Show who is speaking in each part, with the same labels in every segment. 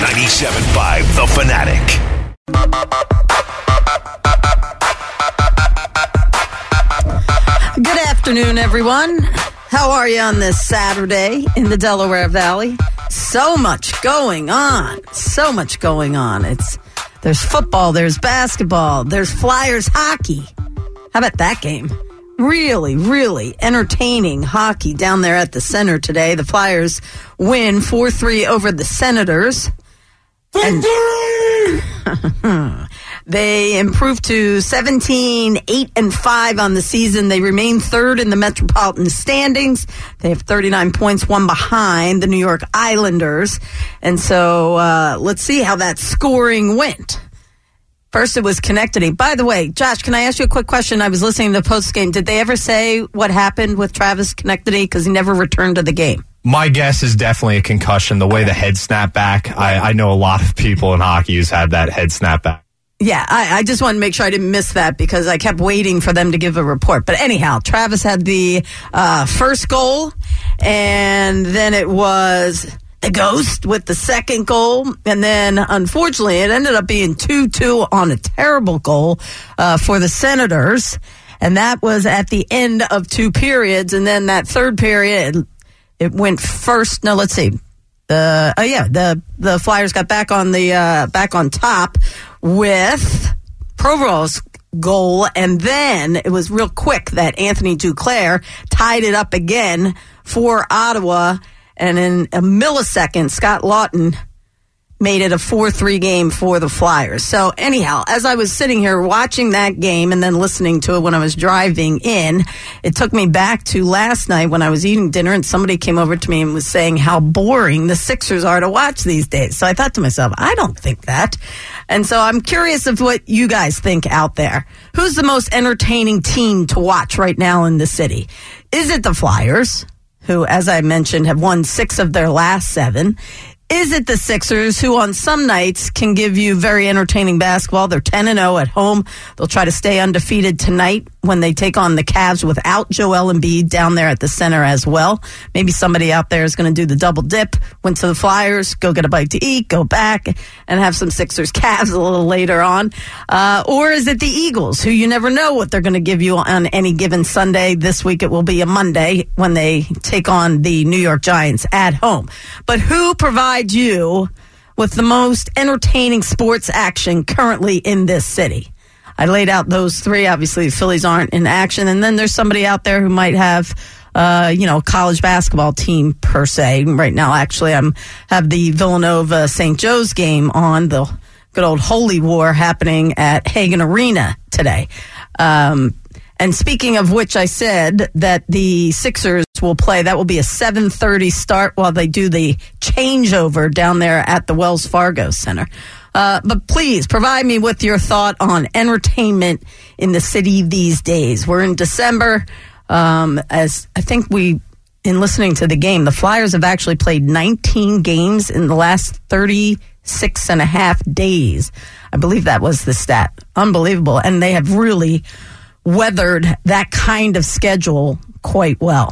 Speaker 1: 97.5 The Fanatic.
Speaker 2: Good afternoon, everyone. How are you on this Saturday in the Delaware Valley? So much going on. There's football, there's basketball, there's Flyers hockey. How about that game? Really, really entertaining hockey down there at the center today. The Flyers win 4-3 over the Senators. And they improved to 17-8-5 on the season. They remain third in the Metropolitan standings. They have 39 points, one behind the New York Islanders. And so let's see how that scoring went. First, it was Connecticut. By the way, Josh, can I ask you a quick question? I was listening to the postgame. Did they ever say what happened with Travis Connecticut? Because he never returned to the game.
Speaker 3: My guess is definitely a concussion. The way the head snapped back, I know a lot of people in hockey who's had that head snap back.
Speaker 2: Yeah, I just wanted to make sure I didn't miss that because I kept waiting for them to give a report. But anyhow, Travis had the first goal, and then it was the Ghost with the second goal. And then, unfortunately, it ended up being 2-2 on a terrible goal for the Senators. And that was at the end of two periods. And then that third period, it went first. No, let's see. The Flyers got back on top with Provorov's goal, and then it was real quick that Anthony Duclair tied it up again for Ottawa, and in a millisecond, Scott Lawton made it a 4-3 game for the Flyers. So anyhow, as I was sitting here watching that game and then listening to it when I was driving in, it took me back to last night when I was eating dinner and somebody came over to me and was saying how boring the Sixers are to watch these days. So I thought to myself, I don't think that. And so I'm curious of what you guys think out there. Who's the most entertaining team to watch right now in the city? Is it the Flyers, who, as I mentioned, have won 6 of their last 7? Is it the Sixers, who on some nights can give you very entertaining basketball? They're 10-0 at home. They'll try to stay undefeated tonight when they take on the Cavs without Joel Embiid down there at the center as well. Maybe somebody out there is going to do the double dip, went to the Flyers, go get a bite to eat, go back and have some Sixers Cavs a little later on. Or is it the Eagles, who you never know what they're going to give you on any given Sunday? This week it will be a Monday when they take on the New York Giants at home. But who provides you with the most entertaining sports action currently in this city? I laid out those 3. Obviously, the Phillies aren't in action. And then there's somebody out there who might have, a college basketball team per se. Right now, actually, have the Villanova St. Joe's game on, the good old Holy War happening at Hagan Arena today. And speaking of which, I said that the Sixers will play. That will be a 7:30 start while they do the changeover down there at the Wells Fargo Center. But please provide me with your thought on entertainment in the city these days. We're in December. As I think in listening to the game, the Flyers have actually played 19 games in the last 36 and a half days. I believe that was the stat. Unbelievable. And they have really weathered that kind of schedule quite well.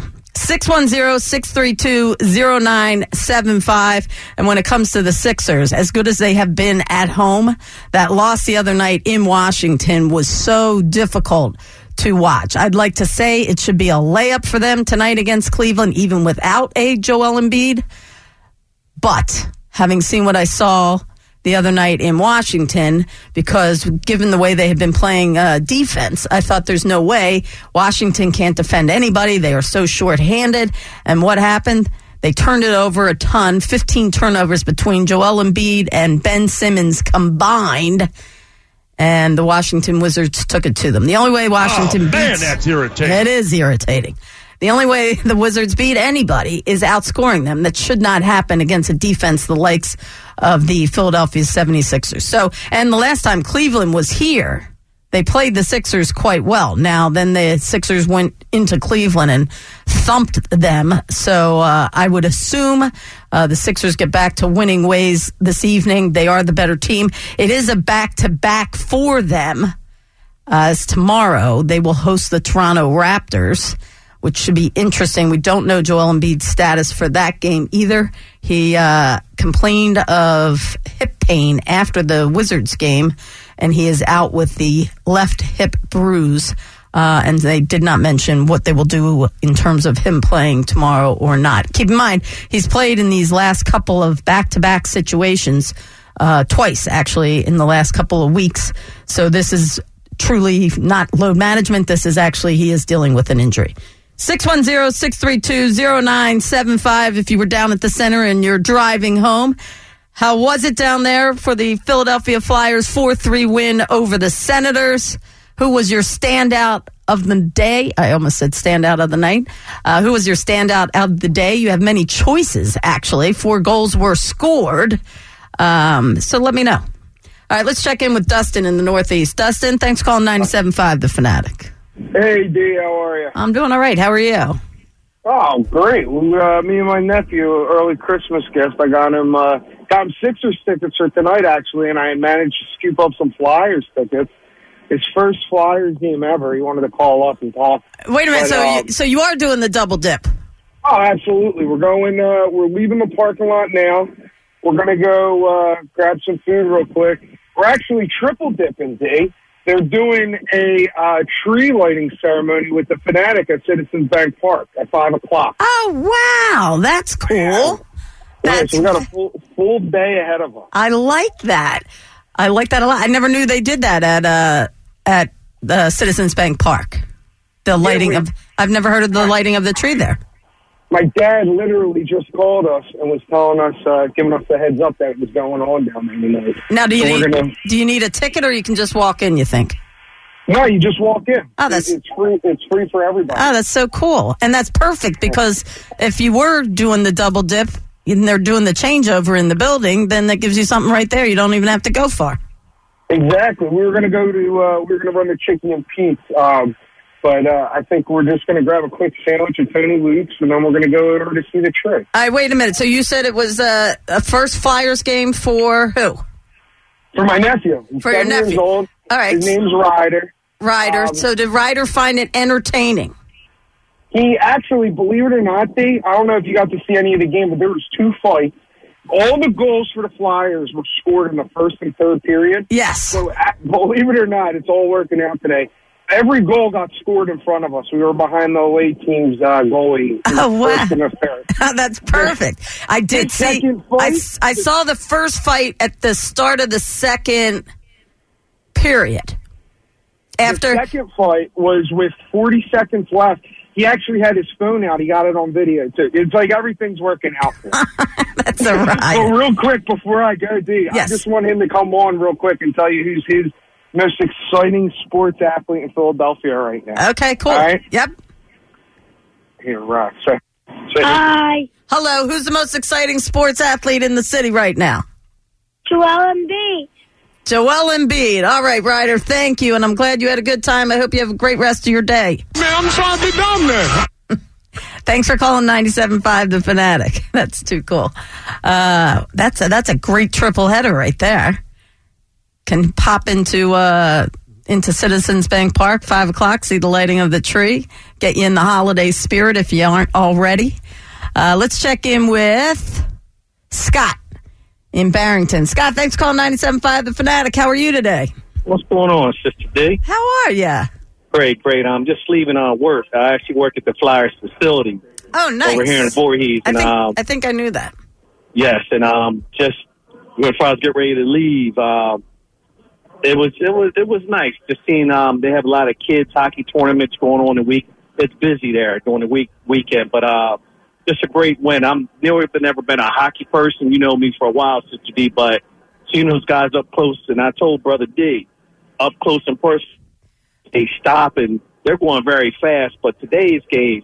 Speaker 2: 610-632-0975. And when it comes to the Sixers, as good as they have been at home, that loss the other night in Washington was so difficult to watch. I'd like to say it should be a layup for them tonight against Cleveland, even without a Joel Embiid. But having seen what I saw the other night in Washington, because given the way they have been playing defense, I thought there's no way Washington can't defend anybody. They are so shorthanded. And what happened? They turned it over a ton, 15 turnovers between Joel Embiid and Ben Simmons combined. And the Washington Wizards took it to them. The only way Washington beats...
Speaker 4: Man, that's irritating.
Speaker 2: It is irritating. The only way the Wizards beat anybody is outscoring them. That should not happen against a defense the likes of the Philadelphia 76ers. So, and the last time Cleveland was here, they played the Sixers quite well. Now, then the Sixers went into Cleveland and thumped them. So I would assume the Sixers get back to winning ways this evening. They are the better team. It is a back-to-back for them. As tomorrow, they will host the Toronto Raptors, which should be interesting. We don't know Joel Embiid's status for that game either. He complained of hip pain after the Wizards game, and he is out with the left hip bruise. And they did not mention what they will do in terms of him playing tomorrow or not. Keep in mind, he's played in these last couple of back-to-back situations, twice actually in the last couple of weeks. So this is truly not load management. This is actually, he is dealing with an injury. 610-632-0975 if you were down at the center and you're driving home. How was it down there for the Philadelphia Flyers 4-3 win over the Senators? Who was your standout of the day? I almost said standout of the night. Who was your standout of the day? You have many choices, actually. 4 goals were scored. So let me know. All right, let's check in with Dustin in the Northeast. Dustin, thanks for calling 97.5 The Fanatic.
Speaker 1: Hey, D, how are you?
Speaker 2: I'm doing all right. How are you?
Speaker 1: Oh, great. Me and my nephew, early Christmas gift, I got him Sixers tickets for tonight, actually, and I managed to scoop up some Flyers tickets. His first Flyers game ever. He wanted to call up and talk.
Speaker 2: Wait a minute. So you are doing the double dip?
Speaker 1: Oh, absolutely. We're going. We're leaving the parking lot now. We're going to go grab some food real quick. We're actually triple dipping, D. They're doing a tree lighting ceremony with the Fanatic at Citizens Bank Park at 5 o'clock.
Speaker 2: Oh, wow. That's cool.
Speaker 1: Yeah, so we got a full day ahead of us.
Speaker 2: I like that. I like that a lot. I never knew they did that at the Citizens Bank Park. The lighting I've never heard of the lighting of the tree there.
Speaker 1: My dad literally just called us and was telling us, giving us the heads up that it was going on down there tonight.
Speaker 2: Now, do you need a ticket or you can just walk in, you think?
Speaker 1: No, you just walk in.
Speaker 2: Oh,
Speaker 1: it's free. It's free for everybody.
Speaker 2: Oh, that's so cool. And that's perfect because if you were doing the double dip and they're doing the changeover in the building, then that gives you something right there. You don't even have to go far.
Speaker 1: Exactly. We were going to go to, we were going to run to Chicken and Pete's, but I think we're just going to grab a quick sandwich at Tony Luke's, and then we're going to go over to see the tree.
Speaker 2: All right, wait a minute. So you said it was a first Flyers game for who?
Speaker 1: For my nephew. He's
Speaker 2: for your
Speaker 1: 7
Speaker 2: nephew.
Speaker 1: years old.
Speaker 2: All right.
Speaker 1: His name's Ryder.
Speaker 2: Ryder. So did Ryder find it entertaining?
Speaker 1: He actually, believe it or not, I don't know if you got to see any of the game, but there was 2 fights. All the goals for the Flyers were scored in the first and third period.
Speaker 2: Yes.
Speaker 1: So, believe it or not, it's all working out today. Every goal got scored in front of us. We were behind the away team's goalie.
Speaker 2: Oh, wow.
Speaker 1: First and the third.
Speaker 2: That's perfect. I did see. I saw the first fight at the start of the second period. After
Speaker 1: the second fight was with 40 seconds left. He actually had his phone out. He got it on video, too. It's like everything's working out for him.
Speaker 2: That's all right.
Speaker 1: So real quick, before I go, D,
Speaker 2: yes.
Speaker 1: I just want him to come on real quick and tell you who's his most exciting sports athlete in Philadelphia right now.
Speaker 2: Okay, cool.
Speaker 1: All right?
Speaker 2: Yep.
Speaker 1: Here, Rock.
Speaker 4: Hi.
Speaker 2: Hello, who's the most exciting sports athlete in the city right now?
Speaker 4: Joel Embiid.
Speaker 2: Joel Embiid. All right, Ryder, thank you, and I'm glad you had a good time. I hope you have a great rest of your day.
Speaker 5: Man, I'm trying to be down there.
Speaker 2: Thanks for calling 97.5 The Fanatic. That's too cool. That's a great triple header right there. Can pop into Citizens Bank Park, 5 o'clock, see the lighting of the tree, get you in the holiday spirit if you aren't already. Let's check in with Scott in Barrington. Scott, thanks for calling 97.5 The Fanatic. How are you today?
Speaker 6: What's going on, Sister D?
Speaker 2: How are you?
Speaker 6: Great. I'm just leaving work. I actually work at the Flyers facility.
Speaker 2: Oh, nice.
Speaker 6: Over here in Voorhees.
Speaker 2: I think I knew that.
Speaker 6: Yes, and just before I was getting ready to leave, it was nice just seeing they have a lot of kids hockey tournaments going on the week. It's busy there during the weekend, but just a great win. I'm never been a hockey person. You know me for a while, Sister D, but seeing those guys up close, and I told Brother D, up close and personal, they stop and they're going very fast. But today's game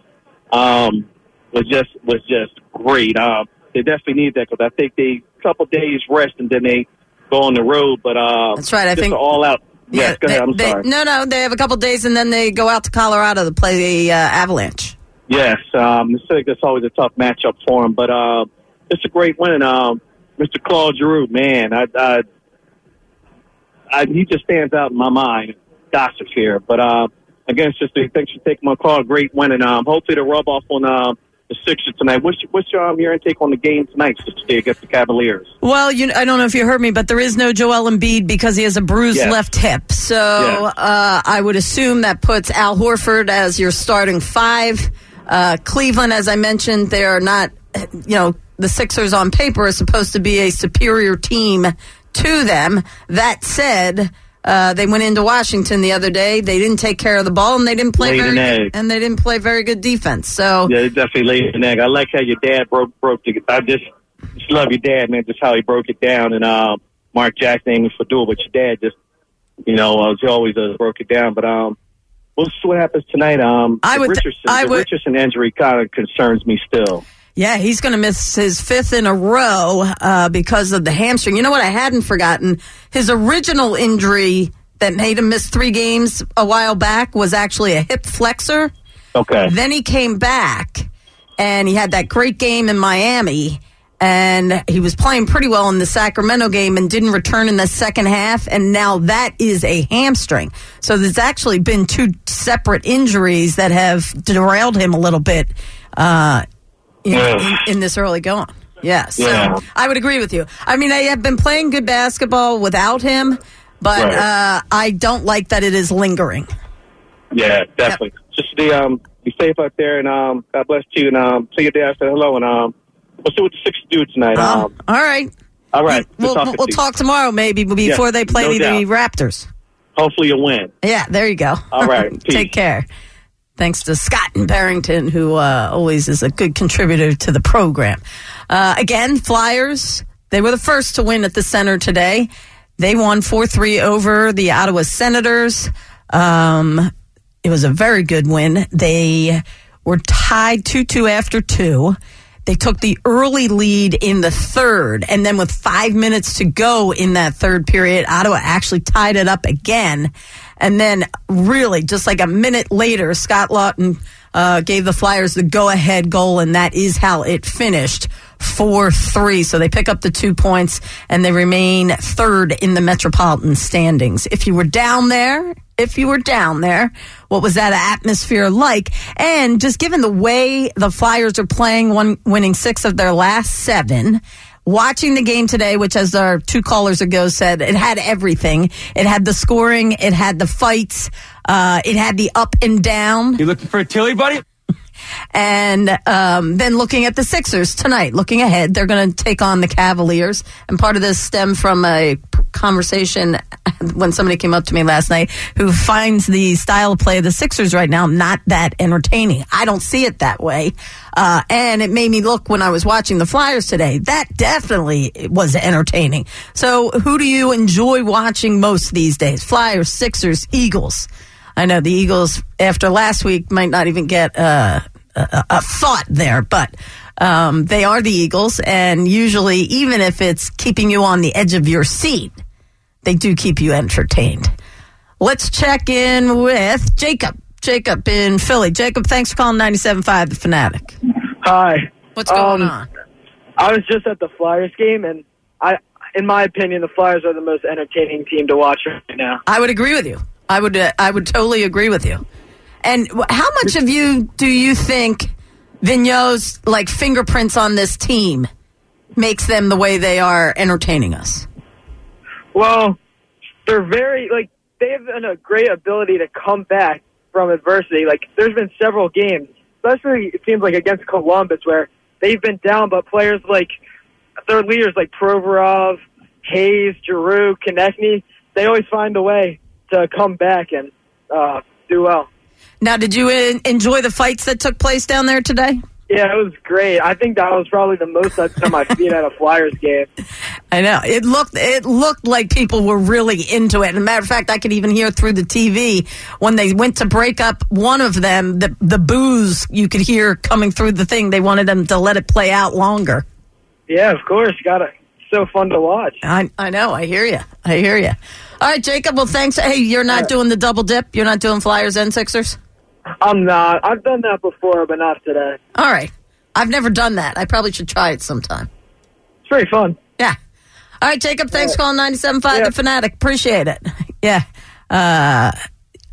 Speaker 6: was just great. They definitely need that because I think they couple days rest and then they go on the road. But
Speaker 2: that's right. I think
Speaker 6: all out.
Speaker 2: Yeah,
Speaker 6: yes, go ahead. I'm sorry.
Speaker 2: No, they have a couple days and then they go out to Colorado to play the Avalanche.
Speaker 6: Yes, I think that's always a tough matchup for him, but it's a great win. Mr. Claude Giroux, man, he just stands out in my mind. Gossip here, but again, sister, thanks for taking my call. Great win, and hopefully to rub off on the Sixers tonight. What's your intake on the game tonight, sister, against the Cavaliers?
Speaker 2: Well, I don't know if you heard me, but there is no Joel Embiid because he has a bruised left hip. So I would assume that puts Al Horford as your starting five. Cleveland, as I mentioned, they are not, the Sixers on paper are supposed to be a superior team to them. That said, they went into Washington the other day. They didn't take care of the ball, and they didn't play very good defense. So
Speaker 6: yeah, they definitely laid an egg. I like how your dad broke it. I just love your dad, man. Just how he broke it down, and Mark Jackson ain't for doing, but your dad just, he always broke it down. But we'll see what happens tonight. The Richardson injury kind of concerns me still.
Speaker 2: Yeah, he's going to miss his fifth in a row because of the hamstring. You know what? I hadn't forgotten. His original injury that made him miss 3 games a while back was actually a hip flexor.
Speaker 6: Okay.
Speaker 2: Then he came back, and he had that great game in Miami, and he was playing pretty well in the Sacramento game and didn't return in the second half, and now that is a hamstring. So there's actually been 2 separate injuries that have derailed him a little bit in this early going. Yeah, so I would agree with you. I mean, I have been playing good basketball without him, but I don't like that it is lingering.
Speaker 6: Yeah, definitely. Just be safe out there, and God bless you, and tell your dad I said hello, and we'll see what the Sixers do tonight.
Speaker 2: All right. We'll talk tomorrow maybe before they play the Raptors.
Speaker 6: Hopefully you'll win.
Speaker 2: Yeah, there you go.
Speaker 6: All right.
Speaker 2: Take care. Thanks to Scott in Barrington, who always is a good contributor to the program. Again, Flyers, they were the first to win at the Center today. They won 4-3 over the Ottawa Senators. It was a very good win. They were tied 2-2 after 2. They took the early lead in the third, and then with 5 minutes to go in that third period, Ottawa actually tied it up again. And then really, just like a minute later, Scott Lawton gave the Flyers the go-ahead goal, and that is how it finished, 4-3. So they pick up the 2 points, and they remain third in the Metropolitan standings. If you were down there, what was that atmosphere like? And just given the way the Flyers are playing, winning 6 of their last 7, watching the game today, which as our 2 callers ago said, it had everything. It had the scoring, it had the fights, it had the up and down.
Speaker 5: You looking for a Tilly, buddy?
Speaker 2: And then looking at the Sixers tonight, looking ahead, they're going to take on the Cavaliers. And part of this stemmed from a conversation when somebody came up to me last night who finds the style of play of the Sixers right now not that entertaining. I don't see it that way. And it made me look when I was watching the Flyers today. That definitely was entertaining. So who do you enjoy watching most these days? Flyers, Sixers, Eagles? I know the Eagles, after last week, might not even get a thought there, but they are the Eagles, and usually, even if it's keeping you on the edge of your seat, they do keep you entertained. Let's check in with Jacob. Jacob in Philly. Jacob, thanks for calling 97.5 The Fanatic.
Speaker 7: Hi.
Speaker 2: What's going on?
Speaker 7: I was just at the Flyers game, and in my opinion, the Flyers are the most entertaining team to watch right now.
Speaker 2: I would agree with you. I would totally agree with you. And how much of do you think Vigneault's fingerprints on this team makes them the way they are entertaining us?
Speaker 7: Well, they're very they have a great ability to come back from adversity. There's been several games, especially it seems like against Columbus, where they've been down, but players their leaders like Provorov, Hayes, Giroux, Konechny, they always find a way to come back and do well.
Speaker 2: Now, did you enjoy the fights that took place down there today?
Speaker 7: Yeah, it was great. I think that was probably the most time I've seen at a Flyers game.
Speaker 2: I know. It looked like people were really into it. As a matter of fact, I could even hear through the TV when they went to break up one of them, the boos you could hear coming through the thing. They wanted them to let it play out longer.
Speaker 7: Yeah, of course. So fun to watch.
Speaker 2: I know. I hear you. All right, Jacob. Well, thanks. Hey, you're not doing the double dip? You're not doing Flyers and Sixers?
Speaker 7: I'm not. I've done that before, but not today.
Speaker 2: All right. I've never done that. I probably should try it sometime.
Speaker 7: It's very fun.
Speaker 2: Yeah. All right, Jacob. Thanks for calling 97.5 The Fanatic. Appreciate it. Yeah.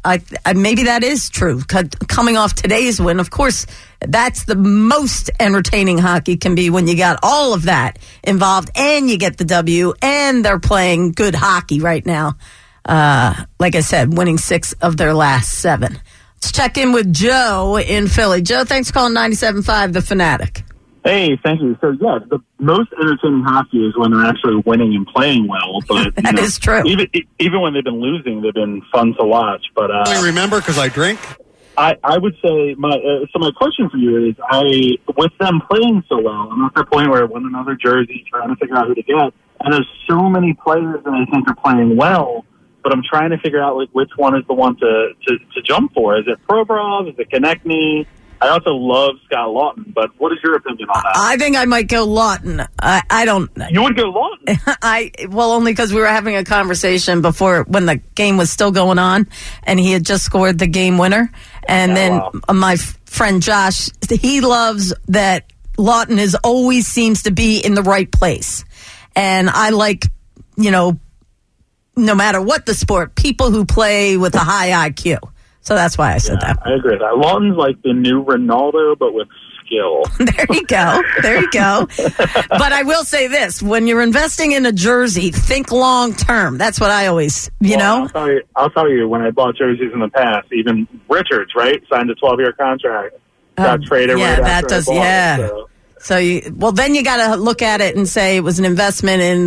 Speaker 2: I maybe that is true. Coming off today's win, of course, that's the most entertaining hockey can be when you got all of that involved and you get the W and they're playing good hockey right now. Like I said, winning 6 of their last 7. Let's check in with Joe in Philly. Joe, thanks for calling 97.5 The Fanatic.
Speaker 8: Hey, thank you. So, yeah, the most entertaining hockey is when they're actually winning and playing well. But
Speaker 2: that is true.
Speaker 8: Even when they've been losing, they've been fun to watch. But
Speaker 5: I remember because I drink.
Speaker 8: I would say my question for you is with them playing so well, I'm at the point where I won another jersey, trying to figure out who to get, and there's so many players that I think are playing well, but I'm trying to figure out like which one is the one to jump for. Is it Provorov? Is it Konechny? I also love Scott Lawton, but what is your opinion on that?
Speaker 2: I think I might go Lawton. I don't.
Speaker 8: You would go Lawton?
Speaker 2: Only because we were having a conversation before when the game was still going on, and he had just scored the game winner. And then my friend Josh, he loves that Lawton always seems to be in the right place. And I like, no matter what the sport, people who play with a high IQ. So that's why I said that.
Speaker 8: I agree with that. Lawton's like the new Ronaldo, but with skill.
Speaker 2: There you go. But I will say this. When you're investing in a jersey, think long term. That's what I always, know.
Speaker 8: I'll tell you, when I bought jerseys in the past, even Richards, right, signed a 12-year contract. Got traded right after I bought it,
Speaker 2: So then you got to look at it and say it was an investment in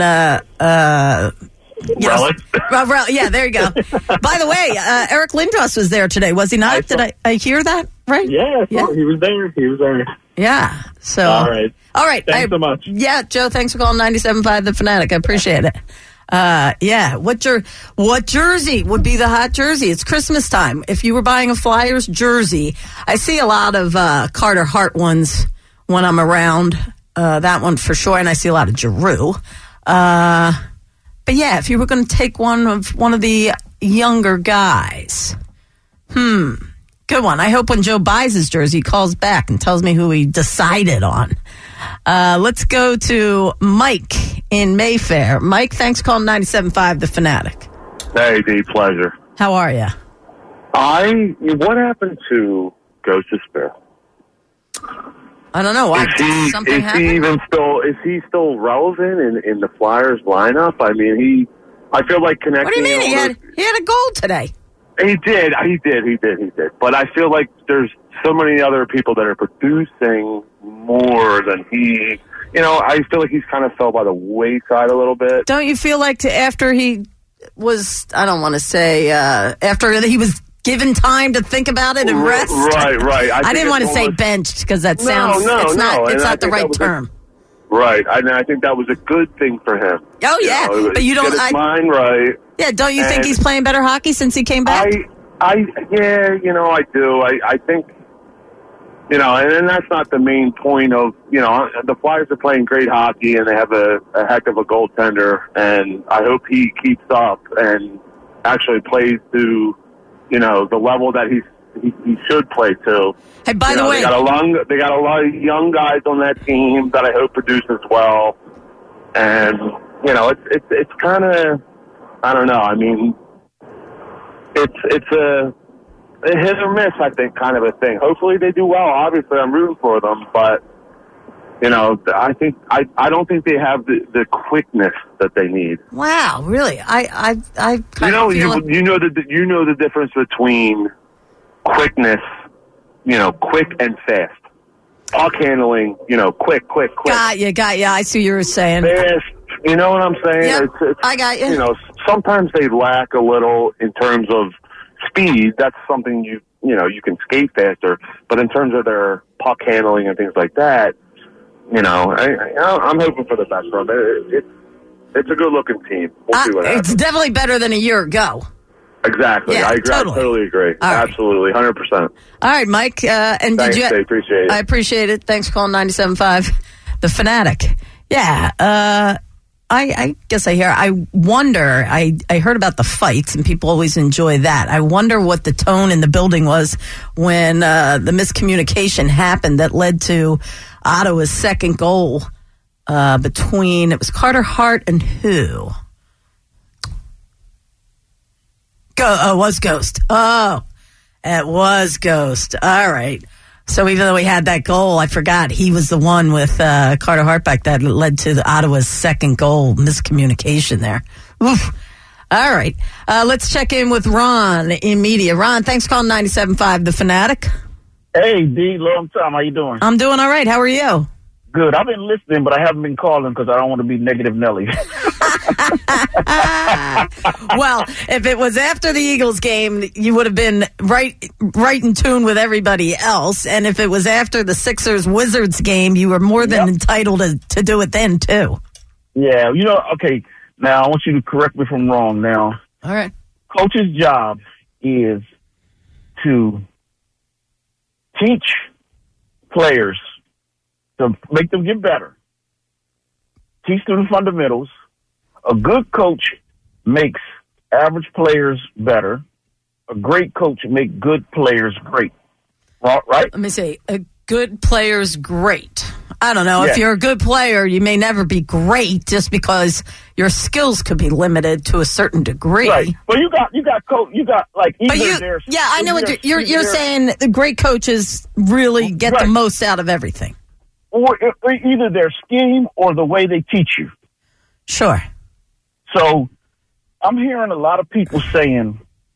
Speaker 8: Relic.
Speaker 2: Yeah, there you go. By the way, Eric Lindros was there today, was he not? Did I hear that right?
Speaker 8: Yeah, he was there.
Speaker 2: Yeah. So
Speaker 8: All right.
Speaker 2: Thanks
Speaker 8: so much.
Speaker 2: Yeah, Joe, thanks for calling 97.5 The Fanatic. I appreciate it. Yeah. What jersey would be the hot jersey? It's Christmas time. If you were buying a Flyers jersey, I see a lot of Carter Hart ones when I'm around. That one for sure, and I see a lot of Giroux. But yeah, if you were going to take one of the younger guys, good one. I hope when Joe buys his jersey, he calls back and tells me who he decided on. Let's go to Mike in Mayfair. Mike, thanks for calling 97.5 The Fanatic.
Speaker 9: Hey, D, pleasure.
Speaker 2: How are you?
Speaker 9: What happened to Ghost of Despair?
Speaker 2: I don't know. Why?
Speaker 9: Is he still relevant in the Flyers lineup? I mean, I feel like connecting.
Speaker 2: What do you mean? He had a goal today.
Speaker 9: He did. But I feel like there's so many other people that are producing more than he. I feel like he's kind of fell by the wayside a little bit.
Speaker 2: Don't you feel like after he was, I don't want to say, after he was given time to think about it and rest?
Speaker 9: Right.
Speaker 2: I didn't want to say benched because that sounds, it's not the right term.
Speaker 9: Right. I think that was a good thing for him.
Speaker 2: Oh, yeah. But you don't.
Speaker 9: Get his mind right.
Speaker 2: Yeah, don't you think he's playing better hockey since he came back?
Speaker 9: I do. I think, and that's not the main point of, the Flyers are playing great hockey and they have a heck of a goaltender, and I hope he keeps up and actually plays to, the level that he should play to.
Speaker 2: Hey, by the way,
Speaker 9: they got a lot of young guys on that team that I hope produce as well, and it's kind of, I don't know. I mean, it's a hit or miss, I think, kind of a thing. Hopefully they do well. Obviously, I'm rooting for them, but I think I don't think they have the quickness that they need.
Speaker 2: Wow, really? I kind of feel
Speaker 9: you know the difference between quickness, quick and fast. Puck handling, quick.
Speaker 2: Got you. I see what you were saying.
Speaker 9: Fast, you know what I'm saying?
Speaker 2: Yep, I got you.
Speaker 9: Sometimes they lack a little in terms of speed. That's something you can skate faster, but in terms of their puck handling and things like that, I'm hoping for the best for them. It's a good-looking team. We'll see what happens.
Speaker 2: It's definitely better than a year ago.
Speaker 9: Exactly.
Speaker 2: Yeah,
Speaker 9: I agree.
Speaker 2: totally.
Speaker 9: I totally agree.
Speaker 2: All
Speaker 9: Absolutely. 100%.
Speaker 2: All right, Mike. And
Speaker 9: Thanks,
Speaker 2: did you?
Speaker 9: Dave. Appreciate it.
Speaker 2: I appreciate it. Thanks for calling 97.5 The Fanatic. Yeah. I guess I wonder, I heard about the fights, and people always enjoy that. I wonder what the tone in the building was when the miscommunication happened that led to Ottawa's second goal it was Carter Hart and who? Oh, it was Ghost. Oh, it was Ghost. All right. So even though he had that goal, I forgot he was the one with Carter Hartbeck that led to Ottawa's second goal. Miscommunication there. Oof. All right. Let's check in with Ron in media. Ron, thanks for calling 97.5 The Fanatic.
Speaker 10: Hey, D, long time. How you doing?
Speaker 2: I'm doing all right. How are you?
Speaker 10: Good. I've been listening, but I haven't been calling because I don't want to be negative Nelly.
Speaker 2: Well, if it was after the Eagles game, you would have been right in tune with everybody else. And if it was after the Sixers-Wizards game, you were more than entitled to do it then, too.
Speaker 10: Yeah. Okay. Now, I want you to correct me if I'm wrong now.
Speaker 2: All right.
Speaker 10: Coach's job is to teach players to make them get better. Teach them the fundamentals. A good coach makes average players better. A great coach makes good players great. Right?
Speaker 2: Let me say, a good player's great. I don't know.
Speaker 10: Yeah.
Speaker 2: If you're a good player, you may never be great just because your skills could be limited to a certain degree.
Speaker 10: Right. Well, you got like either
Speaker 2: I know what you're saying. The great coaches really get the most out of everything.
Speaker 10: Or either their scheme or the way they teach you.
Speaker 2: Sure.
Speaker 10: So I'm hearing a lot of people saying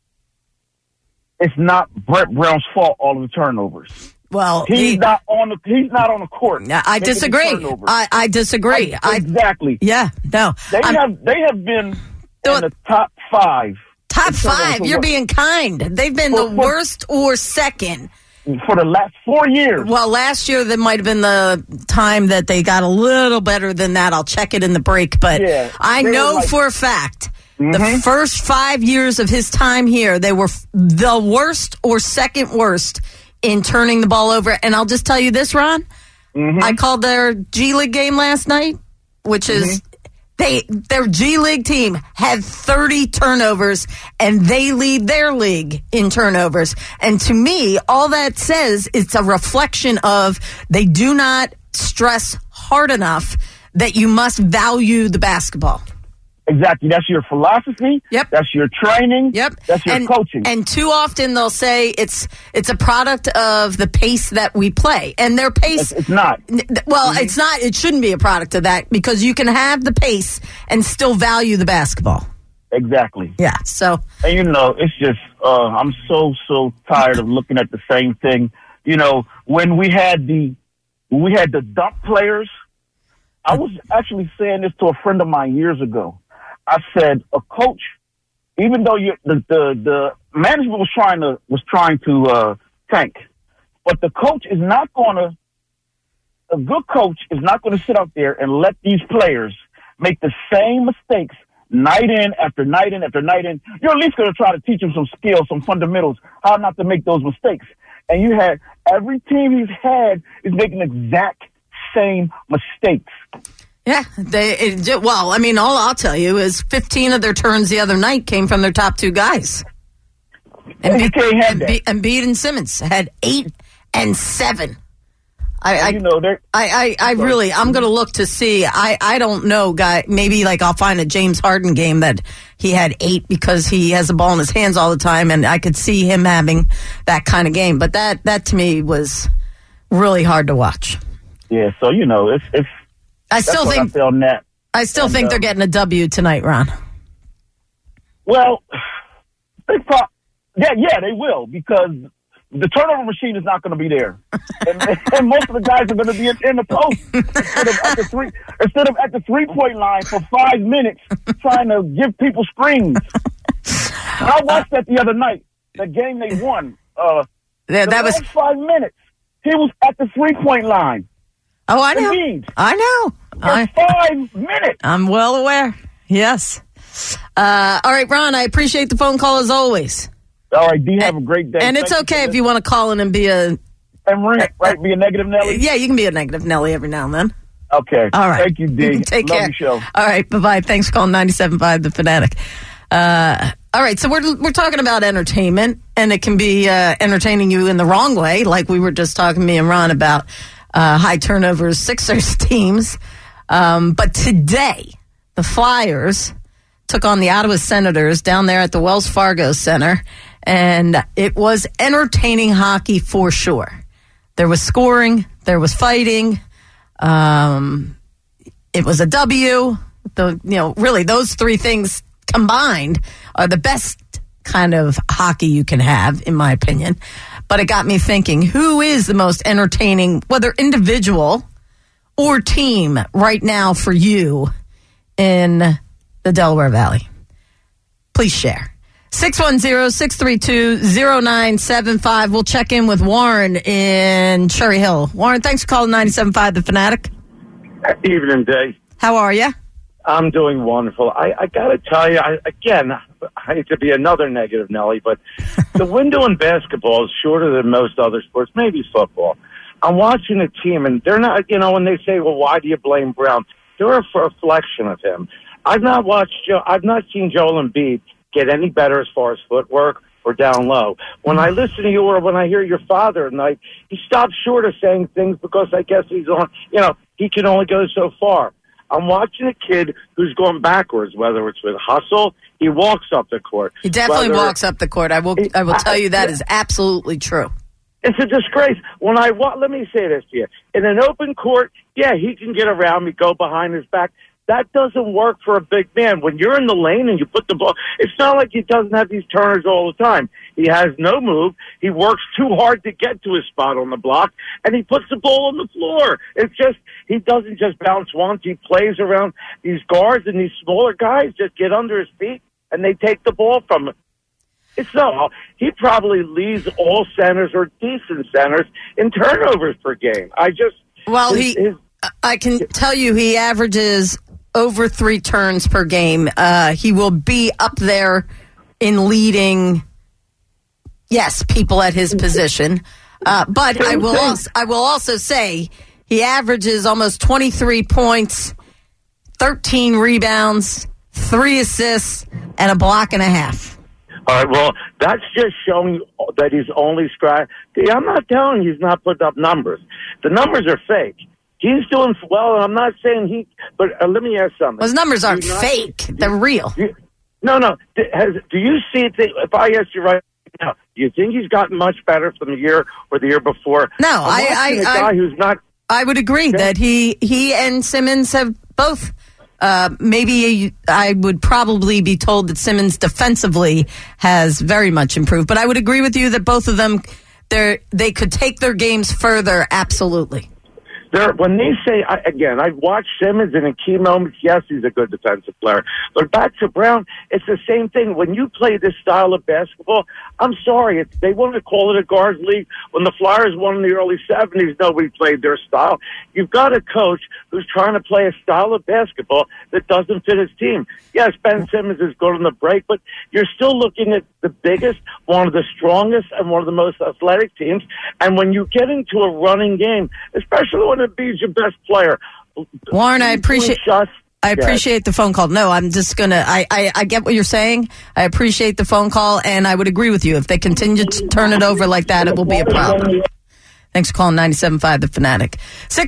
Speaker 10: it's not Brett Brown's fault, all of the turnovers.
Speaker 2: Well,
Speaker 10: he's not on the court.
Speaker 2: I disagree. I disagree.
Speaker 10: Exactly.
Speaker 2: Yeah. No.
Speaker 10: They have been in the top 5.
Speaker 2: Top 5. You're being kind. They've been the worst or second
Speaker 10: for the last 4 years.
Speaker 2: Well, last year that might have been the time that they got a little better than that. I'll check it in the break, but I know for a fact the first 5 years of his time here, they were the worst or second worst in turning the ball over. And I'll just tell you this, Ron. I called their G League game last night, which is their G League team had 30 turnovers, and they lead their league in turnovers. And to me, all that says it's a reflection of they do not stress hard enough that you must value the basketball.
Speaker 10: Exactly. That's your philosophy.
Speaker 2: Yep.
Speaker 10: That's your training.
Speaker 2: Yep.
Speaker 10: That's your coaching.
Speaker 2: And too often they'll say it's a product of the pace that we play. And their pace...
Speaker 10: It's not.
Speaker 2: Well, it's not. It shouldn't be a product of that because you can have the pace and still value the basketball.
Speaker 10: Exactly.
Speaker 2: Yeah. So...
Speaker 10: And, it's just... I'm so tired of looking at the same thing. When we had the dump players, I was actually saying this to a friend of mine years ago. I said, a coach, even though the management was trying to tank, but the coach is not going to. A good coach is not going to sit out there and let these players make the same mistakes night in after night in after night in. You're at least going to try to teach them some skills, some fundamentals, how not to make those mistakes. And you had every team he's had is making the exact same mistakes.
Speaker 2: Yeah, all I'll tell you is 15 of their turns the other night came from their top 2 guys. And Embiid and Simmons had 8 and 7. I'm going to look to see. I don't know, guy. Maybe I'll find a James Harden game that he had 8 because he has the ball in his hands all the time, and I could see him having that kind of game. But that to me was really hard to watch.
Speaker 10: Yeah, so it's.
Speaker 2: I still think they're getting a W tonight, Ron.
Speaker 10: Well, they will, because the turnover machine is not going to be there, and most of the guys are going to be in the post instead of at the 3-point line for 5 minutes trying to give people screens. I watched that the other night. The game they won.
Speaker 2: That was
Speaker 10: 5 minutes. He was at the 3-point line.
Speaker 2: Oh, I know. I know.
Speaker 10: For 5 minutes.
Speaker 2: I'm well aware. Yes. All right, Ron, I appreciate the phone call as always.
Speaker 10: All right, D, have a great day.
Speaker 2: And it's okay if you want to call in and be a...
Speaker 10: be a negative Nelly?
Speaker 2: Yeah, you can be a negative Nelly every now and then.
Speaker 10: Okay.
Speaker 2: All right.
Speaker 10: Thank you, D.
Speaker 2: Take care.
Speaker 10: Love your show.
Speaker 2: All right, bye-bye. Thanks for calling 97.5 The Fanatic. All right, so we're talking about entertainment, and it can be entertaining you in the wrong way, like we were just talking, me and Ron, about high turnovers Sixers teams. But today, the Flyers took on the Ottawa Senators down there at the Wells Fargo Center, and it was entertaining hockey for sure. There was scoring, there was fighting. It was a W. Really, those three things combined are the best kind of hockey you can have, in my opinion. But it got me thinking, who is the most entertaining, whether individual or team right now for you in the Delaware Valley? Please share. 610-632-0975. We'll check in with Warren in Cherry Hill. Warren, thanks for calling 97.5 The Fanatic.
Speaker 11: Evening, Day.
Speaker 2: How are you?
Speaker 11: I'm doing wonderful. I got to tell you, I hate to be another negative, Nelly, but the window in basketball is shorter than most other sports, maybe football. I'm watching a team, and they're not, when they say, well, why do you blame Brown? They're a reflection of him. I've not seen Joel Embiid get any better as far as footwork or down low. When I listen to you or when I hear your father at night, he stops short of saying things because I guess he's on, he can only go so far. I'm watching a kid who's going backwards, whether it's with hustle, he walks up the court.
Speaker 2: He definitely walks up the court. I will tell you that is absolutely true.
Speaker 11: It's a disgrace. Let me say this to you. In an open court, yeah, he can get around me, go behind his back. That doesn't work for a big man. When you're in the lane and you put the ball, it's not like he doesn't have these turners all the time. He has no move. He works too hard to get to his spot on the block, and he puts the ball on the floor. It's just, he doesn't just bounce once. He plays around these guards, and these smaller guys just get under his feet, and they take the ball from him. He probably leads all centers or decent centers in turnovers per game. I
Speaker 2: can tell you he averages over 3 turns per game. He will be up there in leading, people at his position. But I will also say he averages almost 23 points, 13 rebounds, 3 assists, and a block and a half.
Speaker 11: All right, well, that's just showing that he's only scratching. I'm not telling you he's not putting up numbers. The numbers are fake. He's doing well, and I'm not saying but let me ask something.
Speaker 2: Those numbers aren't fake. They're real.
Speaker 11: No. Do you see it? If I ask you right now, do you think he's gotten much better from the year or the year before?
Speaker 2: No, I would agree that he and Simmons have both. Maybe I would probably be told that Simmons defensively has very much improved, but I would agree with you that both of them, they could take their games further. Absolutely.
Speaker 11: When they say, again, I've watched Simmons, and in key moments, yes, he's a good defensive player. But back to Brown, it's the same thing. When you play this style of basketball, I'm sorry, they wanted to call it a guards league. When the Flyers won in the early 70s, nobody played their style. You've got a coach who's trying to play a style of basketball that doesn't fit his team. Yes, Ben Simmons is good on the break, but you're still looking at the biggest, one of the strongest, and one of the most athletic teams. And when you get into a running game, especially when it beats your best player.
Speaker 2: Warren, I appreciate the phone call. No, I'm just going to, I get what you're saying. I appreciate the phone call, and I would agree with you. If they continue to turn it over like that, it will be a problem. Thanks for calling 97.5 The Fanatic.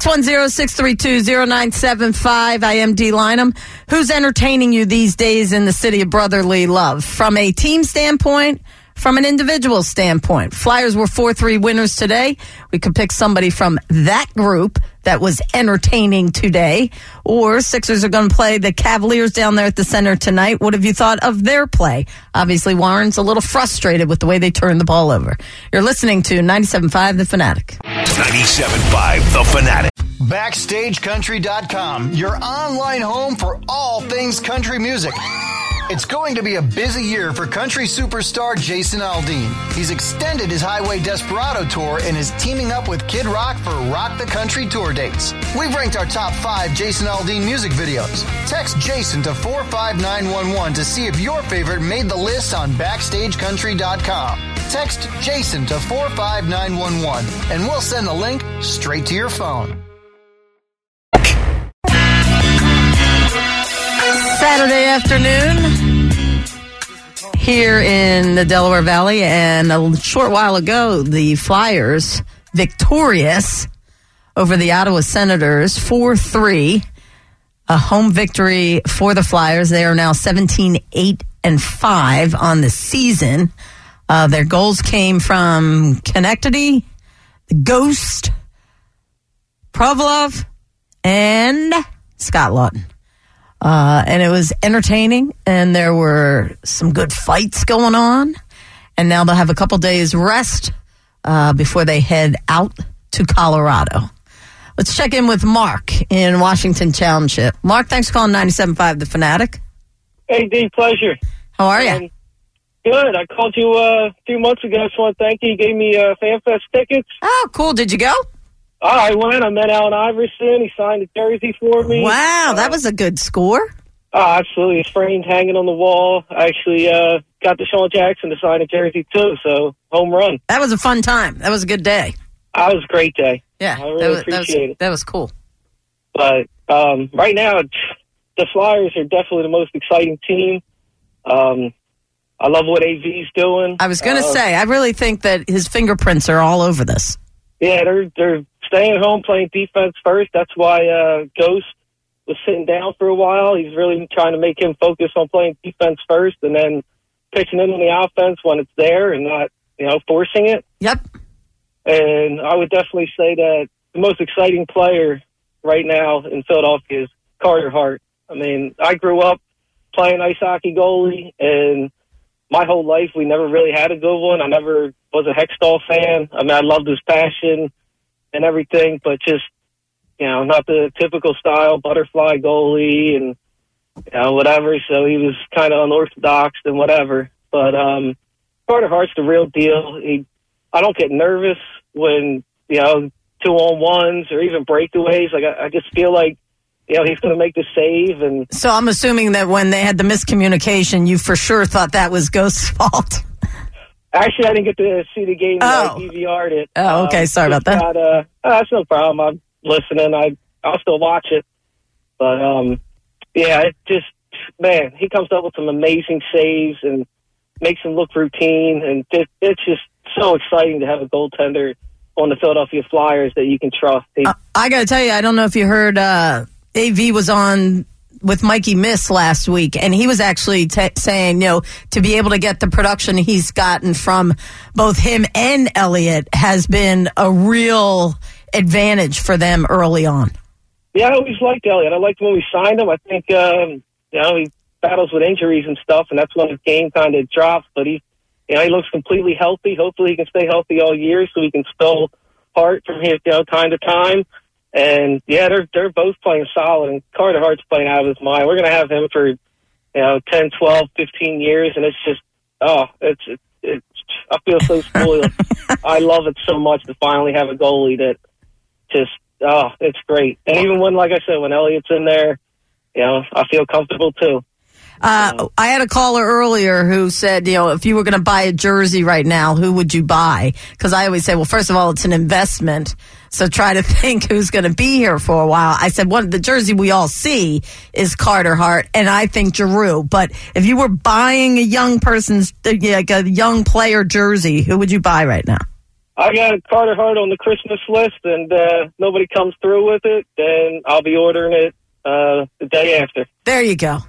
Speaker 2: 610-632-0975. I am Dee Lynham. Who's entertaining you these days in the city of brotherly love? From a team standpoint, from an individual standpoint. Flyers were 4-3 winners today. We could pick somebody from that group that was entertaining today. Or Sixers are going to play the Cavaliers down there at the center tonight. What have you thought of their play? Obviously, Warren's a little frustrated with the way they turned the ball over. You're listening to 97.5 The Fanatic.
Speaker 12: 97.5 The Fanatic.
Speaker 13: BackstageCountry.com, your online home for all things country music. It's going to be a busy year for country superstar Jason Aldean. He's extended his Highway Desperado tour and is teaming up with Kid Rock for Rock the Country tour dates. We've ranked our top 5 Jason Aldean music videos. Text Jason to 45911 to see if your favorite made the list on BackstageCountry.com. Text Jason to 45911 and we'll send the link straight to your phone.
Speaker 2: Saturday afternoon here in the Delaware Valley, and a short while ago, the Flyers victorious over the Ottawa Senators 4-3. a home victory for the Flyers. They are now 17-8-5 on the season. Their goals came from Konecny, the Ghost, Provolov, and Scott Lawton. And it was entertaining, and there were some good fights going on. And now they'll have a couple days rest before they head out to Colorado. Let's check in with Mark in Washington Township. Mark, thanks for calling 97.5 The Fanatic.
Speaker 14: Hey, D, pleasure.
Speaker 2: How are you?
Speaker 14: Good. I called you a few months ago. I just want to thank you. You gave me FanFest tickets.
Speaker 2: Oh, cool. Did you go?
Speaker 14: I went. I met Allen Iverson. He signed a jersey for me.
Speaker 2: Wow, that was a good score.
Speaker 14: Absolutely. It's framed, hanging on the wall. I actually got Deshaun Jackson to sign a jersey, too, so home run.
Speaker 2: That was a fun time. That was a good day.
Speaker 14: That was a great day.
Speaker 2: Yeah,
Speaker 14: I really appreciate it.
Speaker 2: That was cool.
Speaker 14: But right now, the Flyers are definitely the most exciting team. I love what AV's doing.
Speaker 2: I was going to say, I really think that his fingerprints are all over this.
Speaker 14: Yeah, they're staying home, playing defense first. That's why Ghost was sitting down for a while. He's really trying to make him focus on playing defense first and then pitching in on the offense when it's there and not, forcing it.
Speaker 2: Yep.
Speaker 14: And I would definitely say that the most exciting player right now in Philadelphia is Carter Hart. I mean, I grew up playing ice hockey goalie, and my whole life we never really had a good one. I never was a Hextall fan. I mean, I loved his passion and everything, but just, not the typical style butterfly goalie and, whatever. So he was kind of unorthodox and whatever. But Carter Hart's the real deal. I don't get nervous when, 2-on-1s or even breakaways. Like, I just feel like, he's going to make the save. And
Speaker 2: so I'm assuming that when they had the miscommunication, you for sure thought that was Ghost's fault.
Speaker 14: Actually, I didn't get to see the game. I DVR'd it.
Speaker 2: Oh, okay. Sorry about that.
Speaker 14: That's no problem. I'm listening. I'll still watch it. But, it just, man, he comes up with some amazing saves and makes them look routine. And it's just so exciting to have a goaltender on the Philadelphia Flyers that you can trust.
Speaker 2: I got to tell you, I don't know if you heard AV was on with Mikey Miss last week, and he was actually saying, to be able to get the production he's gotten from both him and Elliott has been a real advantage for them early on.
Speaker 14: Yeah, I always liked Elliott. I liked when we signed him. I think, he battles with injuries and stuff, and that's when his game kind of drops, but he looks completely healthy. Hopefully he can stay healthy all year so he can spell Hart from here, time to time. And, they're both playing solid, and Carter Hart's playing out of his mind. We're going to have him for, 10, 12, 15 years, and it's just, it's I feel so spoiled. I love it so much to finally have a goalie that just, it's great. And even when, like I said, when Elliott's in there, I feel comfortable too.
Speaker 2: I had a caller earlier who said, if you were going to buy a jersey right now, who would you buy? Because I always say, well, first of all, it's an investment. So try to think who's going to be here for a while. I said, the jersey we all see is Carter Hart, and I think Giroux. But if you were buying a young person's, like a young player jersey, who would you buy right now?
Speaker 14: I got Carter Hart on the Christmas list, and nobody comes through with it, then I'll be ordering it the day after.
Speaker 2: There you go.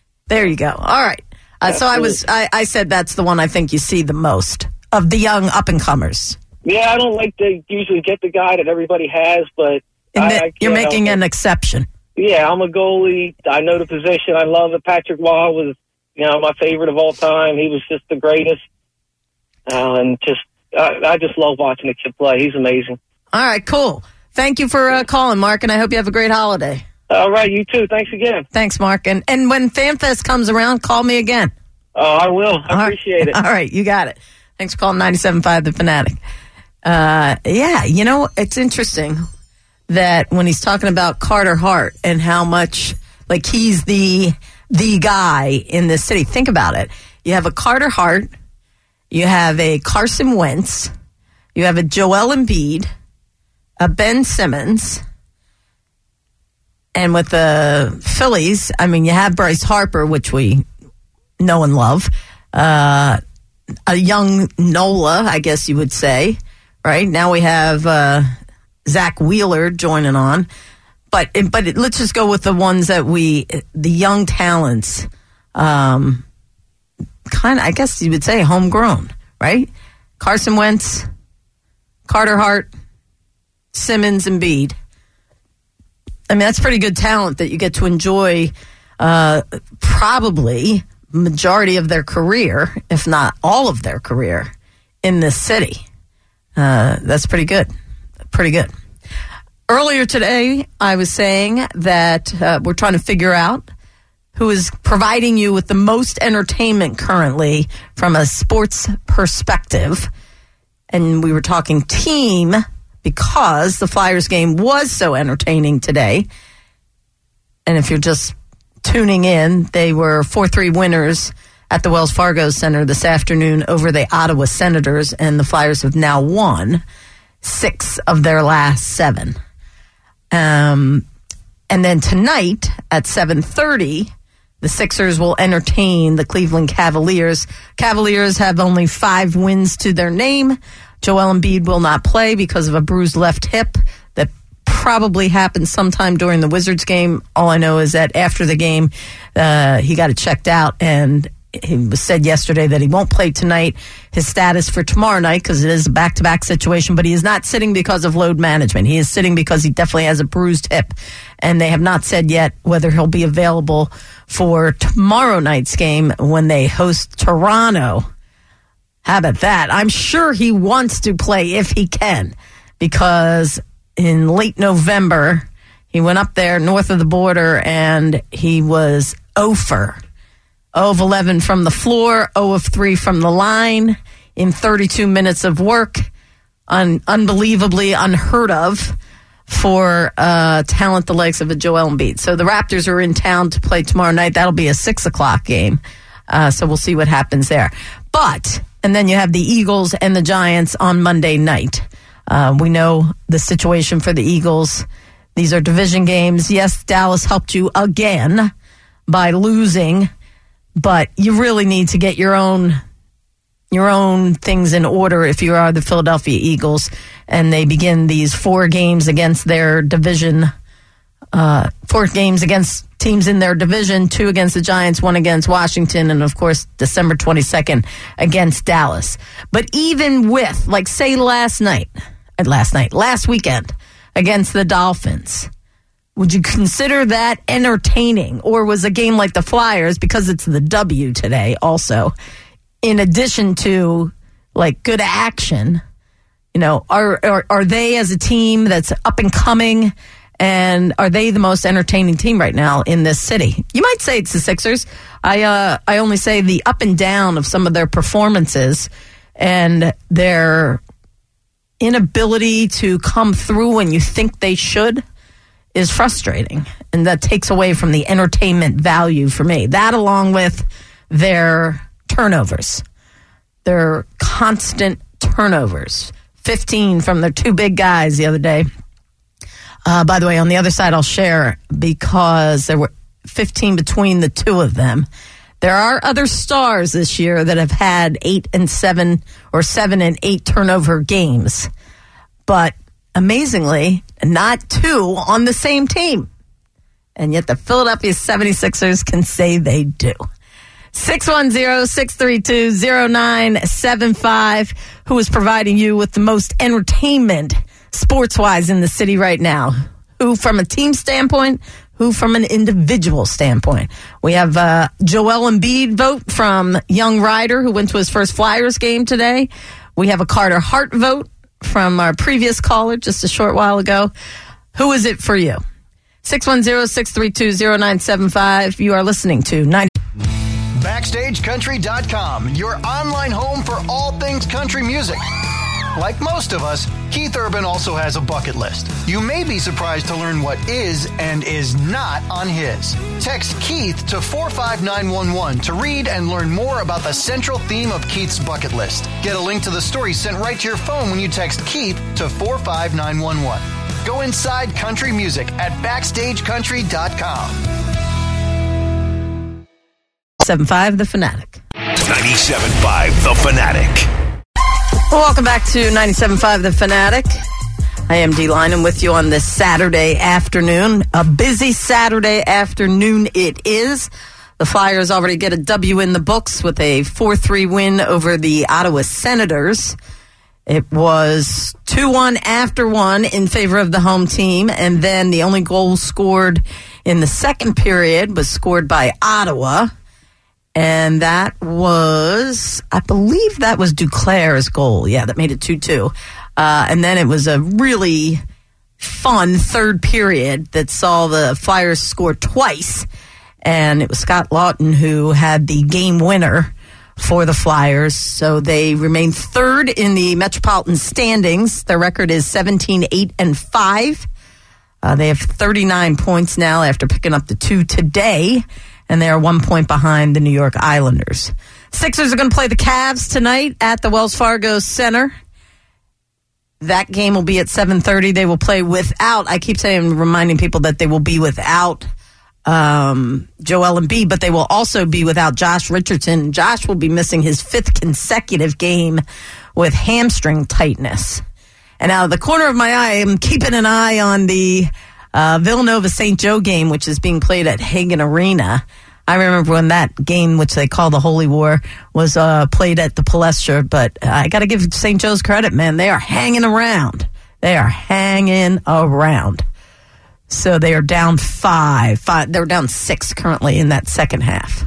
Speaker 2: All right. So I said that's the one I think you see the most of the young up-and-comers.
Speaker 14: Yeah, I don't like to usually get the guy that everybody has, but
Speaker 2: you're making an exception.
Speaker 14: Yeah, I'm a goalie. I know the position. I love it. Patrick Waugh was, my favorite of all time. He was just the greatest. And I just love watching the kid play. He's amazing.
Speaker 2: All right, cool. Thank you for calling, Mark, and I hope you have a great holiday.
Speaker 14: All right, you too. Thanks again.
Speaker 2: Thanks, Mark. And when FanFest comes around, call me again.
Speaker 14: Oh, I will. I appreciate it.
Speaker 2: All right, you got it. Thanks for calling 97.5 The Fanatic. It's interesting that when he's talking about Carter Hart and how much, like, he's the guy in this city. Think about it. You have a Carter Hart, you have a Carson Wentz, you have a Joel Embiid, a Ben Simmons, and with the Phillies, you have Bryce Harper, which we know and love, a young Nola, I guess you would say. Right now we have Zach Wheeler joining on. let's just go with the ones that the young talents, kind of, I guess you would say homegrown, right? Carson Wentz, Carter Hart, Simmons, and Embiid. I mean, that's pretty good talent that you get to enjoy probably majority of their career, if not all of their career, in this city. That's pretty good. Pretty good. Earlier today, I was saying that we're trying to figure out who is providing you with the most entertainment currently from a sports perspective. And we were talking team because the Flyers game was so entertaining today. And if you're just tuning in, they were 4-3 winners at the Wells Fargo Center this afternoon over the Ottawa Senators, and the Flyers have now won 6 of their last 7. And then tonight at 7:30, the Sixers will entertain the Cleveland Cavaliers. Cavaliers have only 5 wins to their name. Joel Embiid will not play because of a bruised left hip that probably happened sometime during the Wizards game. All I know is that after the game, he got it checked out, and it was said yesterday that he won't play tonight. His status for tomorrow night, because it is a back-to-back situation, but he is not sitting because of load management. He is sitting because he definitely has a bruised hip, and they have not said yet whether he'll be available for tomorrow night's game when they host Toronto. How about that? I'm sure he wants to play if he can, because in late November, he went up there north of the border and he was 0 of 11 from the floor, 0 of 3 from the line in 32 minutes of work. Unbelievably unheard of for talent the likes of a Joel Embiid. So the Raptors are in town to play tomorrow night. That'll be a 6 o'clock game. So we'll see what happens there. And then you have the Eagles and the Giants on Monday night. We know the situation for the Eagles. These are division games. Yes, Dallas helped you again by losing, but you really need to get your own things in order if you are the Philadelphia Eagles, and they begin these 4 games against their division, 4 games against teams in their division, 2 against the Giants, 1 against Washington, and of course December 22nd against Dallas. But even with, like, say last weekend against the Dolphins, would you consider that entertaining? Or was a game like the Flyers, because it's the W today also, in addition to like good action, are they as a team that's up and coming, and are they the most entertaining team right now in this city? You might say it's the Sixers. I only say the up and down of some of their performances and their inability to come through when you think they should is frustrating, and that takes away from the entertainment value for me. That, along with their turnovers, their constant turnovers, 15 from their 2 big guys the other day. By the way, on the other side, I'll share, because there were 15 between the 2 of them. There are other stars this year that have had 8 and 7 or 7 and 8 turnover games, but amazingly, not 2 on the same team. And yet the Philadelphia 76ers can say they do. 610-632-0975. Who is providing you with the most entertainment sports-wise in the city right now? Who from a team standpoint? Who from an individual standpoint? We have Joel Embiid vote from Young Ryder, who went to his first Flyers game today. We have a Carter Hart vote from our previous caller just a short while ago. Who is it for you? 610-632-0975. You are listening to
Speaker 13: BackstageCountry.com, your online home for all things country music. Like most of us, Keith Urban also has a bucket list. You may be surprised to learn what is and is not on his. Text Keith to 45911 to read and learn more about the central theme of Keith's bucket list. Get a link to the story sent right to your phone when you text Keith to 45911. Go inside country music at BackstageCountry.com.
Speaker 2: 97.5 The Fanatic.
Speaker 12: 97.5 The Fanatic.
Speaker 2: Welcome back to 97.5 The Fanatic. I am D-Line. I'm with you on this Saturday afternoon. A busy Saturday afternoon it is. The Flyers already get a W in the books with a 4-3 win over the Ottawa Senators. It was 2-1 after one in favor of the home team, and then the only goal scored in the second period was scored by Ottawa, and that was, I believe that was Duclair's goal. Yeah, that made it 2-2. And then it was a really fun third period that saw the Flyers score twice, and it was Scott Lawton who had the game winner for the Flyers. So they remain third in the Metropolitan standings. Their record is 17-8-5. They have 39 points now after picking up the 2 today, and they are 1 point behind the New York Islanders. Sixers are going to play the Cavs tonight at the Wells Fargo Center. That game will be at 7:30. They will play without, I keep saying, reminding people that they will be without Joel Embiid, but they will also be without Josh Richardson. Josh will be missing his 5th consecutive game with hamstring tightness. And out of the corner of my eye, I'm keeping an eye on the Villanova-St. Joe game, which is being played at Hagan Arena. I remember when that game, which they call the Holy War, was played at the Palestra, but I got to give St. Joe's credit, man. They are hanging around. They are hanging around. So they are down 5. They're down 6 currently in that second half.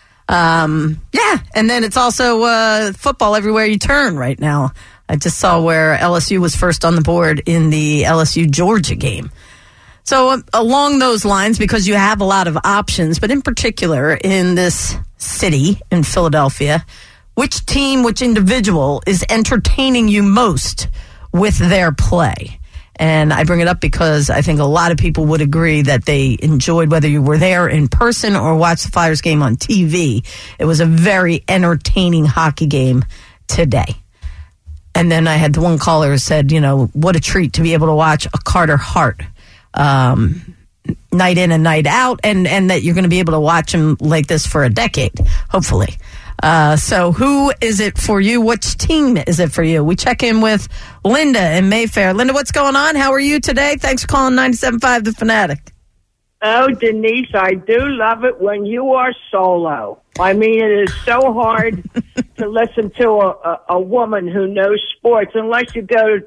Speaker 2: Yeah, and then it's also football everywhere you turn right now. I just saw where LSU was first on the board in the LSU-Georgia game. So along those lines, because you have a lot of options, but in particular in this city, in Philadelphia, which team, which individual is entertaining you most with their play? And I bring it up because I think a lot of people would agree that they enjoyed whether you were there in person or watched the Flyers game on TV. It was a very entertaining hockey game today. And then I had the one caller who said, you know, what a treat to be able to watch a Carter Hart night in and night out, and that you're going to be able to watch him like this for a decade, hopefully. So who is it for you? Which team is it for you? We check in with Linda in Mayfair. Linda, what's going on? How are you today? Thanks for calling 97.5 The Fanatic.
Speaker 15: Oh, Denise, I do love it when you are solo. I mean, it is so hard to listen to a woman who knows sports unless you go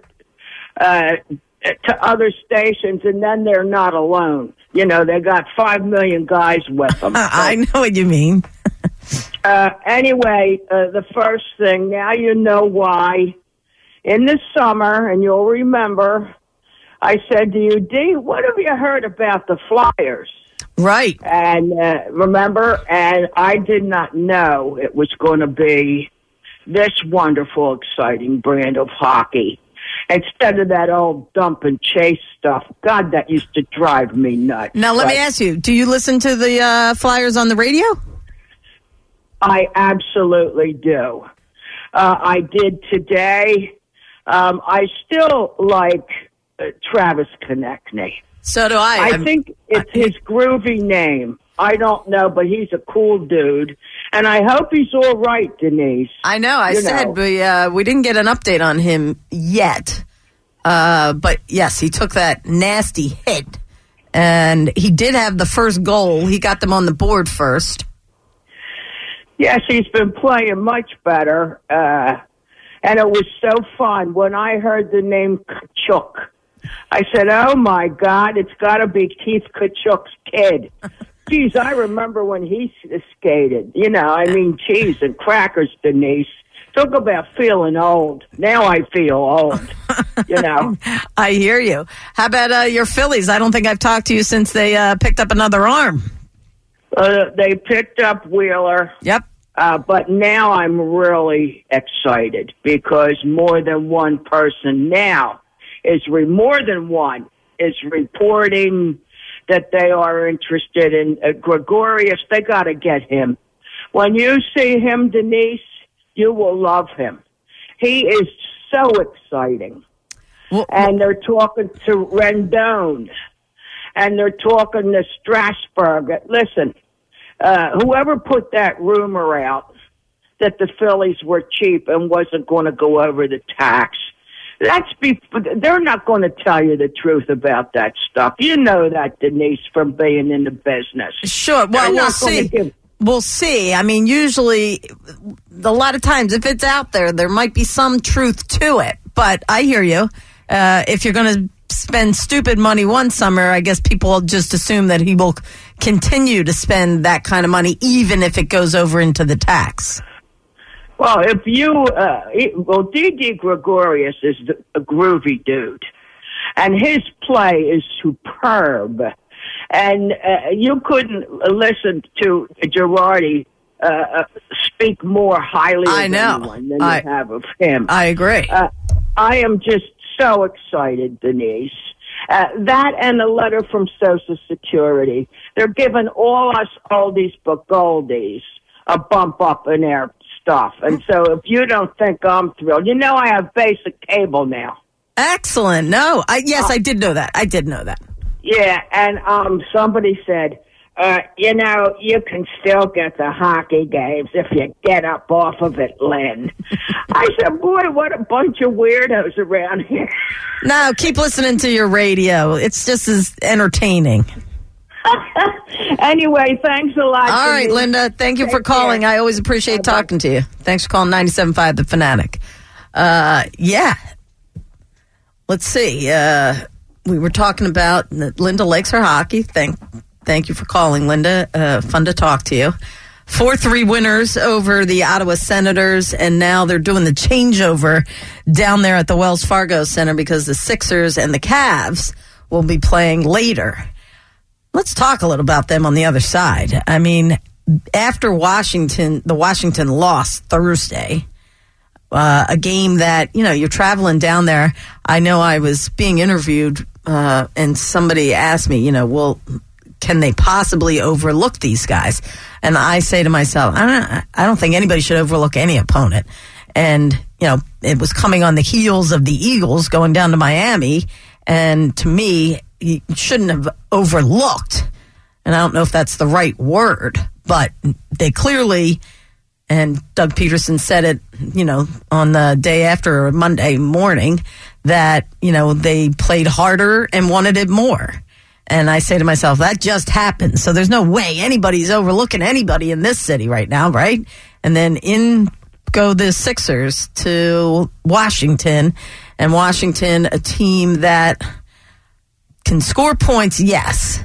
Speaker 15: to other stations, and then they're not alone. You know, they got 5 million guys with them.
Speaker 2: I know what you mean.
Speaker 15: Anyway, the first thing, now you know why. In the summer, and you'll remember, I said to you, Dee, what have you heard about the Flyers?
Speaker 2: Right.
Speaker 15: And remember, and I did not know it was going to be this wonderful, exciting brand of hockey. Instead of that old dump and chase stuff. God, that used to drive me nuts.
Speaker 2: Now, let me ask you, do you listen to the Flyers on the radio?
Speaker 15: I absolutely do. I did today. I still like Travis Konechny.
Speaker 2: So do I.
Speaker 15: I think it's his groovy name. I don't know, but he's a cool dude. And I hope he's all right, Denise.
Speaker 2: I know. I said we didn't get an update on him yet. But, yes, he took that nasty hit. And he did have the first goal. He got them on the board first.
Speaker 15: Yes, he's been playing much better. And it was so fun. When I heard the name Tkachuk, I said, oh, my God, it's got to be Keith Tkachuk's kid. Geez, I remember when he skated. You know, I mean, cheese and crackers, Denise. Talk about feeling old. Now I feel old, you know.
Speaker 2: I hear you. How about your Phillies? I don't think I've talked to you since they picked up another arm.
Speaker 15: They picked up Wheeler.
Speaker 2: Yep.
Speaker 15: But now I'm really excited because more than one person now is reporting that they are interested in Gregorius. They got to get him. When you see him, Denise, you will love him. He is so exciting. And they're talking to Rendon. And they're talking to Strasburg. Listen, whoever put that rumor out that the Phillies were cheap and wasn't going to go over the tax, They're not going to tell you the truth about that stuff. You know that, Denise, from being in the business.
Speaker 2: Sure. Well, we'll see. We'll see. I mean, usually, a lot of times, if it's out there, there might be some truth to it. But I hear you. If you're going to spend stupid money one summer, I guess people will just assume that he will continue to spend that kind of money, even if it goes over into the tax.
Speaker 15: Well, if you, Didi Gregorius is a groovy dude, and his play is superb. And you couldn't listen to Girardi speak more highly of anyone than you have of him.
Speaker 2: I agree.
Speaker 15: I am just so excited, Denise. That and a letter from Social Security. They're giving all us oldies but goldies a bump up in their stuff. And so if you don't think I'm thrilled, you know I have basic cable now.
Speaker 2: Excellent. No, I did know that. I did know that.
Speaker 15: Yeah, and somebody said, you know, you can still get the hockey games if you get up off of it, Lynn. I said, boy, what a bunch of weirdos around here.
Speaker 2: No, keep listening to your radio. It's just as entertaining.
Speaker 15: Anyway, thanks a lot.
Speaker 2: All right, Linda, thank you for calling. I always appreciate talking to you. Thanks for calling 97.5 The Fanatic. Yeah. Let's see. We were talking about Linda likes her hockey. Thank you for calling, Linda. Fun to talk to you. 4-3 winners over the Ottawa Senators, and now they're doing the changeover down there at the Wells Fargo Center because the Sixers and the Cavs will be playing later. Let's talk a little about them on the other side. I mean, after the Washington lost Thursday, a game that, you know, you're traveling down there. I know I was being interviewed and somebody asked me, you know, well, can they possibly overlook these guys? And I say to myself, I don't think anybody should overlook any opponent. And, you know, it was coming on the heels of the Eagles going down to Miami. And to me, you shouldn't have overlooked. And I don't know if that's the right word, but they clearly, and Doug Peterson said it, you know, on the day after Monday morning, that, you know, they played harder and wanted it more. And I say to myself, that just happened. So there's no way anybody's overlooking anybody in this city right now, right? And then in go the Sixers to Washington. And Washington, a team that can score points, yes.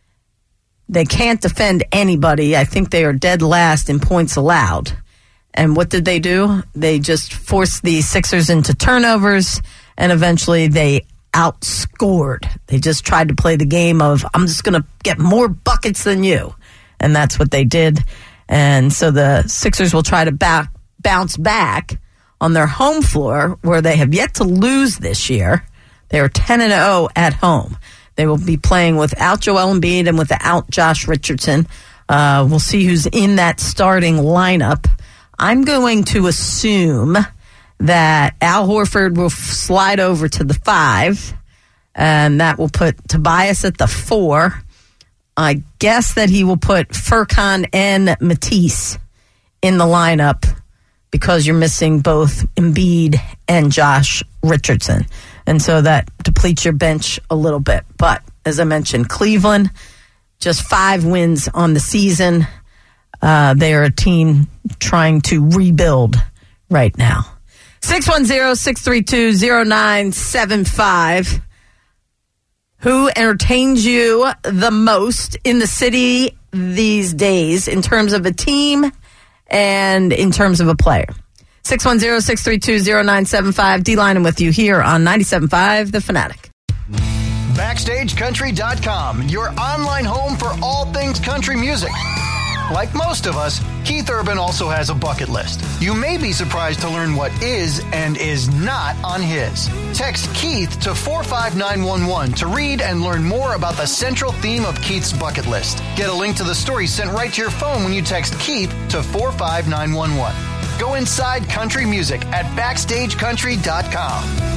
Speaker 2: They can't defend anybody. I think they are dead last in points allowed. And what did they do? They just forced the Sixers into turnovers, and eventually they outscored. They just tried to play the game of, I'm just going to get more buckets than you. And that's what they did. And so the Sixers will try to bounce back on their home floor, where they have yet to lose this year. They are 10-0 at home. They will be playing without Joel Embiid and without Josh Richardson. We'll see who's in that starting lineup. I'm going to assume that Al Horford will slide over to the 5, and that will put Tobias at the 4. I guess that he will put Furkan and Matisse in the lineup because you're missing both Embiid and Josh Richardson. And so that depletes your bench a little bit. But as I mentioned, Cleveland, just 5 wins on the season. They are a team trying to rebuild right now. 610-632-0975. Who entertains you the most in the city these days in terms of a team and in terms of a player? 610-632-0975. D-Line, I'm with you here on 97.5 The Fanatic.
Speaker 13: BackstageCountry.com, your online home for all things country music. Like most of us, Keith Urban also has a bucket list. You may be surprised to learn what is and is not on his. Text Keith to 45911 to read and learn more about the central theme of Keith's bucket list. Get a link to the story sent right to your phone when you text Keith to 45911. Go inside country music at BackstageCountry.com.